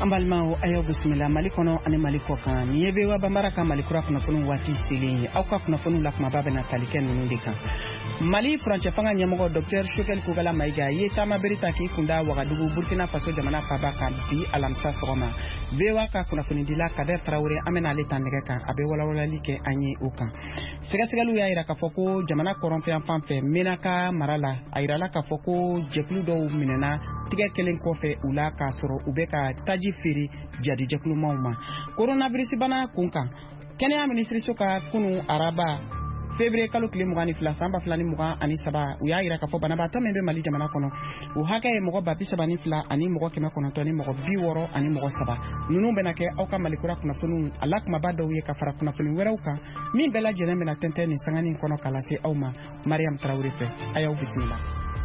Ambalmao ayo bismillah malikono ani maliko kan miebe wa bambara kan malikura kuna funu wati sili au ka kuna funu lakuma baba na taliken nundi kan Mali France fanga nyamogo Dr Choguel Kogala Maïga yeta maberita ki kunda Wagadugu Burkina Faso jamana faba kan bi alamsa sogoma vewa ka kuna funu dila Kader Traoré amena leta ndega kan abe wala like anyi ukan sigasigalu ya ira ka foko jamana korompe amfanfe menaka marala aira la ka foko jeklu do minena tigɛ kelen kɔfɛ ula ka sɔrɔ u bɛ ka taji feere jadi jɛkulumaw ma coronavirus bana kunkan kɛnɛya minisiriso ka kunu araba février kalo tile 22 san 2023 u y'a yira k'a fɔ banabaatɔ min bɛ Mali jamana kɔnɔ u hakɛ ye mɔgɔ 32 ani mɔgɔ 900 ni mɔgɔ 60 ani mɔgɔ 3 ninnu bɛna kɛ aw ka Malikura kunnafoniw ala kumaba dɔw ye ka fara kunnafoni wɛrɛw kan min bɛɛ lajɛlen bɛna tɛntɛn nin sangani kɔnɔ k'a lase aw ma Mariam Traoré fɛ a y'aw bisimila.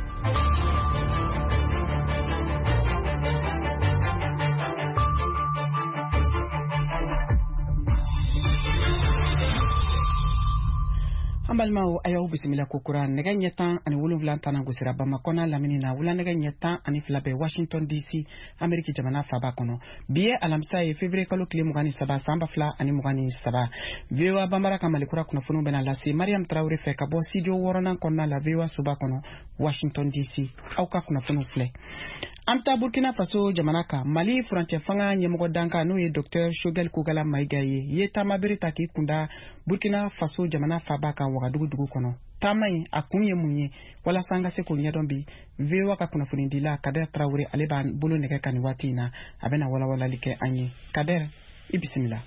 Ambalmao ayaw bisimila kokura nega nyetan ani wolonvlan tana gosira Bamakona lamini na wula nega nyetan ani filabe Washington DC Ameriki jamana faba kono biye alamsa ye février kalo kile 27 samba fla ani 27 vewa bambara ka Malikura kunnafoniw bena lase Mariam Traoré fɛ ka bɔ studio worona kɔnɔna la vewa suba kono Washington DC aw ka kunnafoniw filɛ Amta Burkina Faso jamana ka Mali frontière fanga ɲɛmɔgɔ danka n'o ye Dr Choguel Kogala Maïga ye tama berita ki kunda Burkina Faso jamana faba ka Wagadugu dugu kɔnɔ tama in a kun ye mun ye walasa an ka se k'o ɲɛdɔn bi VOA ka kunnafoni dila Kader Traoré ale b'an bolo nɛgɛ kan nin waati in na a bɛna walawalali kɛ an ye Kader i bisimila.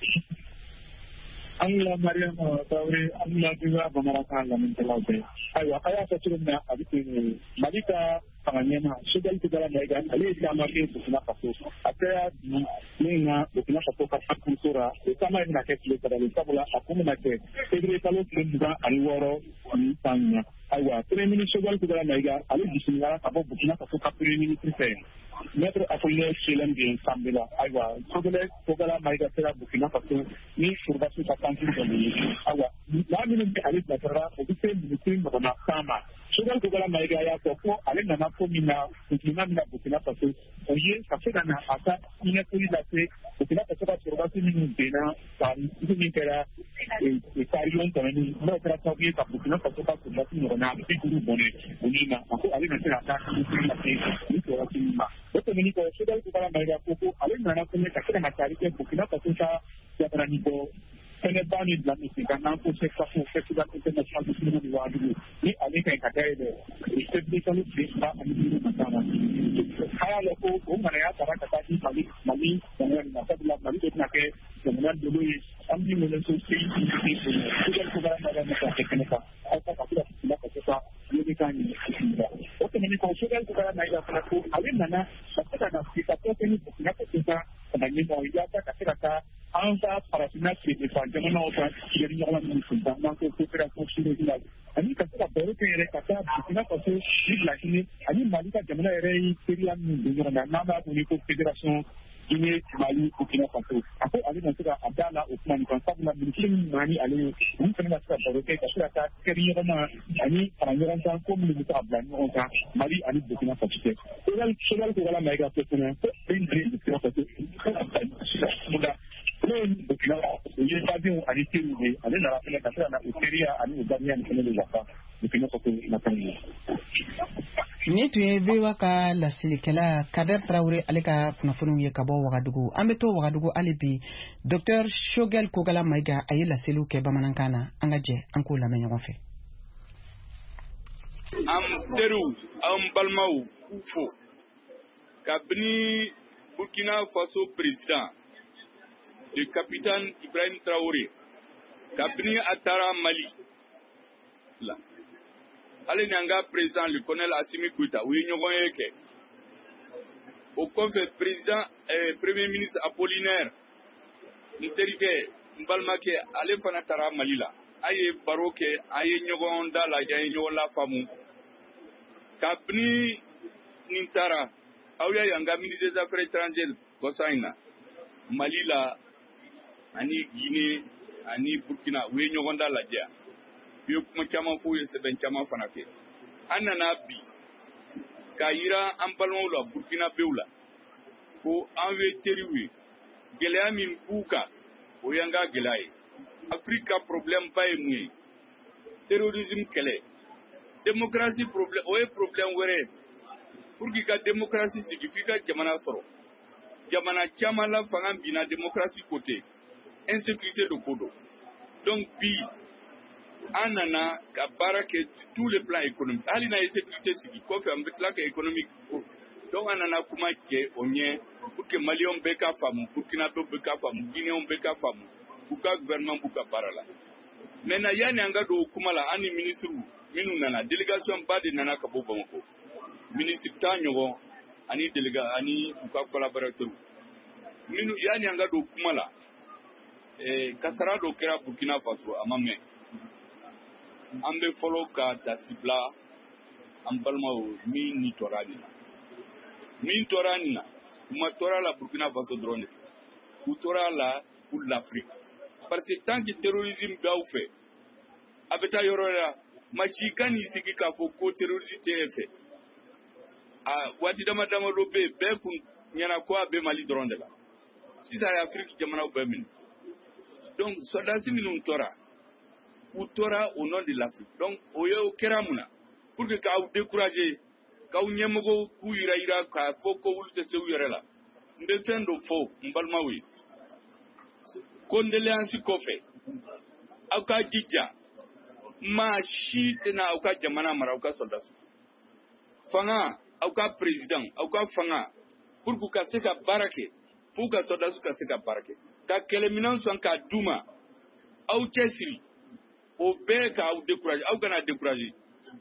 Allah Mariam Traoré Allah juga Bamaraka lamintelaw bɛɛ ayiwa a y'a fɔ cogo min na a bɛ Mali ka fanga ɲɛma Choguel Kogala Maïga ale ye taama kɛ Burkina Faso a kɛra bi min na Burkina Faso ka fakuso ra o taama bɛna kɛ tile sabali sabula a kun bɛna kɛ février kalo tile 26 ani san ɲa ayiwa premier ministre Choguel Kogala Maïga ale bisimila ka bɔ Burkina Faso ka premier ministre fɛ Maître Apollinaire Tchélem de Nsambela ayiwa Choguel Kogala Maïga sera Burkina Faso ni surbasu ka kanti dɔ ye ayiwa maa minnu bɛ ale bilasira o bɛ se ministre ɲɔgɔnna 100 ma Choguel Kogala Maïga y'a fɔ ko ale nana ko min na Burkina mina Burkina Faso o ye ka se ka na a ka ɲɛfɔli lase Burkina Faso ka surbasu minnu benna ka min kɛra parion tɛmɛnen n'o kɛra sababu ye ka Burkina Faso ka surbasu ɲɔgɔnna 50 bɔnɛ o ni na a ko ale na se ka taa ɲɛfɔli lase ni surbasu min ma o tɛmɛnen kɔ Choguel Kogala Maïga ko ko ale nana fɛnɛ ka se ka na taari kɛ Burkina Faso ka jabarani bɔ fɛnɛba ni bila misi ka n'an ko CEDEAO Festival International du Cinéma de Ouagadougou ni ale ka ɲi ka dayɛlɛ février kalo tile 2 ani 5 na taama a y'a lɔ ko o ŋanaya taara ka taa di Mali jamana nin ma sabula Mali de bɛna kɛ jamana dolo ye an b'i wele so Choguel Kogala Maïga ma kɛ kɛnɛ kan aw ka se ka Burkina Faso ka ɲɛni kan ɲini bisimila o tɛmɛnen kɔ Choguel Kogala Maïga fana ko ale nana ka se ka na sigi ka tɔ kɛ ni Burkina Faso ka kana ɲɛmɔgɔ yaasa ka se ka taa an ka farafinna tilefan jamanaw ka yɛrɛ ɲɔgɔn minnu sunta n'an ko coopération sud-régionale ani ka se ka baro kɛ yɛrɛ ka taa Burkina Faso ni Burkina ani Mali ka jamana yɛrɛ ye teriya minnu don ɲɔgɔn na n'an b'a wele ko fédération Guinée Mali Burkina Faso a ko ale na se ka a da la o kuma nin kan sabula ministre minnu nana ni ale ye olu fana ka se ka baro kɛ ka se ka taa kɛri ɲɔgɔn ma ani fara ɲɔgɔn kan ko minnu bɛ se ka bila ɲɔgɔn kan Mali ani Burkina Faso cɛ Choguel Kogala Maïga ko fana ko Burkina Faso Burkina o ye badenw ani teriw ye ale nana fɛnɛ ka se ka na o teriya ani o damiya nin fɛnɛ de wafa Burkina Faso nata ye ni tun ye VOA ka lasilikɛla Kader Traoré ale ka kunnafoniw ye ka bɔ Wagadugu an bɛ to Wagadugu hali bi Dr Choguel Kogala Maïga a ye laseliw kɛ bamanankan na an ka jɛ an k'o lamɛn ɲɔgɔn fɛ an teriw an balimaw k'u fo kabini Burkina Faso président le capitaine Ibrahim Traoré kabini a taara Mali la ale ni an ka président le colonel Assimi Goïta u ye ɲɔgɔn ye kɛ o kɔfɛ président premier ministre Apollinaire n terikɛ n balimakɛ ale fana taara Mali la a ye baro kɛ a ye ɲɔgɔn da lajɛ a ye ɲɔgɔn lafaamu kabini nin taara aw y'a ye an ka ministre des affaires étrangères kɔsa in na Mali la ani Guinée ani Burkina u ye ɲɔgɔn da lajɛ u ye kuma caman fɔ u ye sɛbɛn caman fana kɛ an nana bi k'a yira an balimaw la Burkina bew la ko an bɛ teriw ye gɛlɛya min b'u kan o y'an ka gɛlɛya ye Afrique ka problème ba ye mun ye terrorisme kɛlɛ démocratie problème o ye problème wɛrɛ pour que ka démocratie sigi f'i ka jamana sɔrɔ jamana caman la fanga binna démocratie côté insécurité de ko don donc bi an nana ka baara kɛ tous les plans économiques hali n'a ye sécurité sigi kɔfɛ an bɛ tila ka économique donc an nana kuma kɛ o ɲɛ pour que maliyɛnw bɛɛ ka faamu burkinabɛw bɛɛ ka faamu guinéens bɛɛ ka faamu u ka gouvernement b'u ka baara la maintenant yani an ka don o kuma la an ni ministres minnu nana délégation ba de nana ka bɔ Bamako ministre 10 ɲɔgɔn ani délégat ani u ka collaborateurs minnu yani an ka don kuma la kasara dɔ kɛra Burkina Faso a ma mɛn an bɛ fɔlɔ ka dasi bila an balimaw min ni tɔɔrɔ nin na min tɔɔrɔ nin na u ma tɔɔrɔ la Burkina Faso dɔrɔn de u tɔɔrɔ la pour l'Afrique parce que tant que terrorisme b'aw fɛ a bɛ taa yɔrɔ la maa si ka n'i sigi k'a fɔ ko terrorisme tɛ e fɛ a waati dama dama dɔ bɛ yen bɛɛ kun ɲɛna ko a bɛ Mali dɔrɔn de la sisan a ye Afrique jamanaw bɛɛ minɛ donc soldats minnu tora u tora au nom de l'Afrique donc o ye o kɛra mun na pour que k'aw décourager k'aw ɲɛmɔgɔw k'u yira k'a fɔ ko olu tɛ se u yɛrɛ la n bɛ fɛn dɔ fɔ n balimaw ye condoléance kɔfɛ aw ka jija maa si tɛna aw ka jamana mara aw ka soldats fanga aw ka président aw ka fanga pour que ka se ka baara kɛ f'u ka soldats ka se ka baara kɛ ka kɛlɛminɛn sɔn k'a d'u ma aw cɛsiri o bɛɛ k'aw décourager aw kana décourager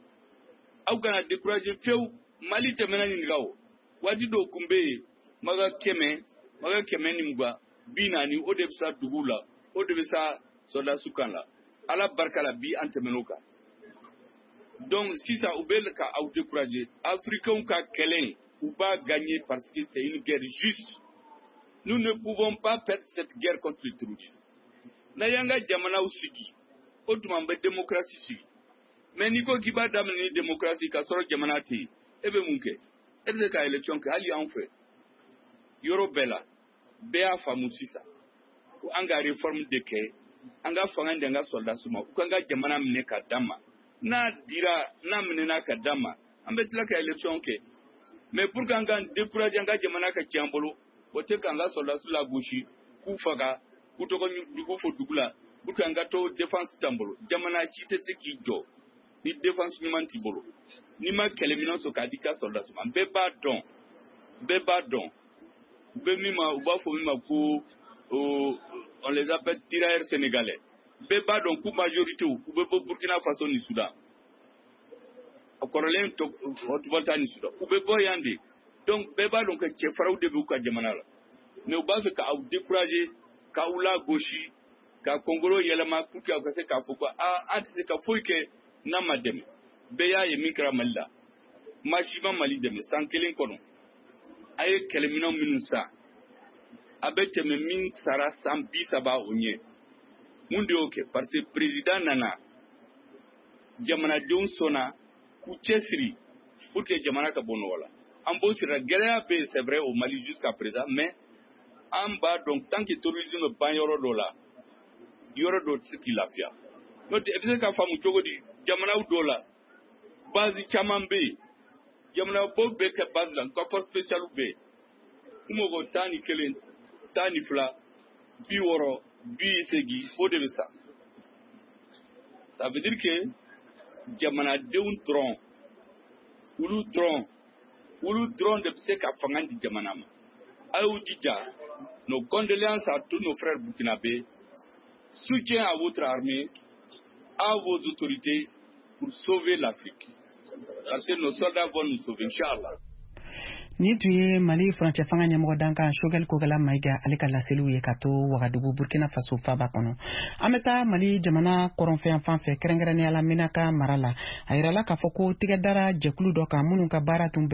fewu Mali tɛmɛna ɲininka o waati dɔw kun bɛ yen maga kɛmɛ ni mugan 40 o de bɛ sa dugu la o de bɛ sa soldats kan la Ala barika la bi an tɛmɛn'o kan donc sisan u bɛ ka aw décourager africains ka kɛlɛ u b'a gagner parce que c'est une guerre juste. Nous ne pouvons pas perdre cette guerre contre le terrorisme. Na yanga jamana usigi, o tuma bɛ démocratie sigi. Mais n'i ko k'i b'a daminɛ ni démocratie ka sɔrɔ jamana tɛ yen, e bɛ mun kɛ? E bɛ se ka élection kɛ hali an fɛ. Yɔrɔ bɛɛ la, bɛɛ y'a faamu sisan. Ko an ka réforme de kɛ, an ka fanga di an ka soldats ma, u kan ka jamana minɛ ka d'a ma. N'a minɛna ka d'a ma, an bɛ tila ka élection kɛ. Mais pour qu'an ka décourager an ka jamana ka tiɲɛ an bolo, o tɛ k'an ka soldats lagosi k'u faga k'u tɔgɔ jugu fɔ dugu la pour que an ka to défense t'an bolo jamana si tɛ se k'i jɔ ni défense ɲuman t'i bolo n'i ma kɛlɛminɛn sɔrɔ k'a di i ka soldats ma bɛɛ b'a dɔn u b'a fɔ min ma ko on les appelle tirailleurs sénégalais bɛɛ b'a dɔn k'u majorité u bɛ bɔ Burkina Faso ni Soudan a kɔrɔlen tubata ni Soudan u bɛ bɔ yan de. Donc bɛɛ b'a dɔn ka cɛfaraw de b'u ka jamana la mais u b'a fɛ k'aw décourager k'aw lagosi ka kɔngɔlɔ yɛlɛma pour que aw ka se k'a fɔ ko an tɛ se ka foyi kɛ n'a ma dɛmɛ bɛɛ y'a ye min kɛra Mali la maa si ma Mali dɛmɛ san 1 kɔnɔ a ye kɛlɛminɛnw minnu san a bɛ tɛmɛ min sara san 30 o ɲɛ mun de y'o kɛ parce que président nana jamanadenw sɔnna k'u cɛsiri pour que jamana ka bɔ nɔgɔ la. En b'o sira gɛlɛya bɛ c'est vrai au Mali jusqu'à présent mais an b'a dɔn tant que terrorisme ban yɔrɔ dɔ la yɔrɔ dɔ tɛ se k'i lafiya n'o tɛ e bɛ se k'a faamu cogo di jamanaw dɔw la base caman bɛ yen jamanabɔ bɛ kɛ base la nka force spéciale bɛ yen u mɔgɔ 11 12 60 80 o de bɛ sa ça veut dire que jamanadenw dɔrɔn olu dɔrɔn de bɛ se ka fanga di jamana ma a y'u jija nos condoléances à tous nos frères burkinabés soutien à votre armée à vos autorités pour sauver l'Afrique parce que nos soldats vont nous sauver inchallah. Ni tun ye Mali furancɛ fanga ɲɛmɔgɔ Dankan Choguel Kogala Mayiga ale ka laseliw ye ka to Wagadugu Burkina Faso faaba kɔnɔ. An bɛ taa Mali jamana kɔrɔnfɛn fan fɛ kɛrɛnkɛrɛnnenya la Menaka mara la a yirala k'a fɔ ko tigɛ dara jɛkulu dɔ kan minnu ka baara tun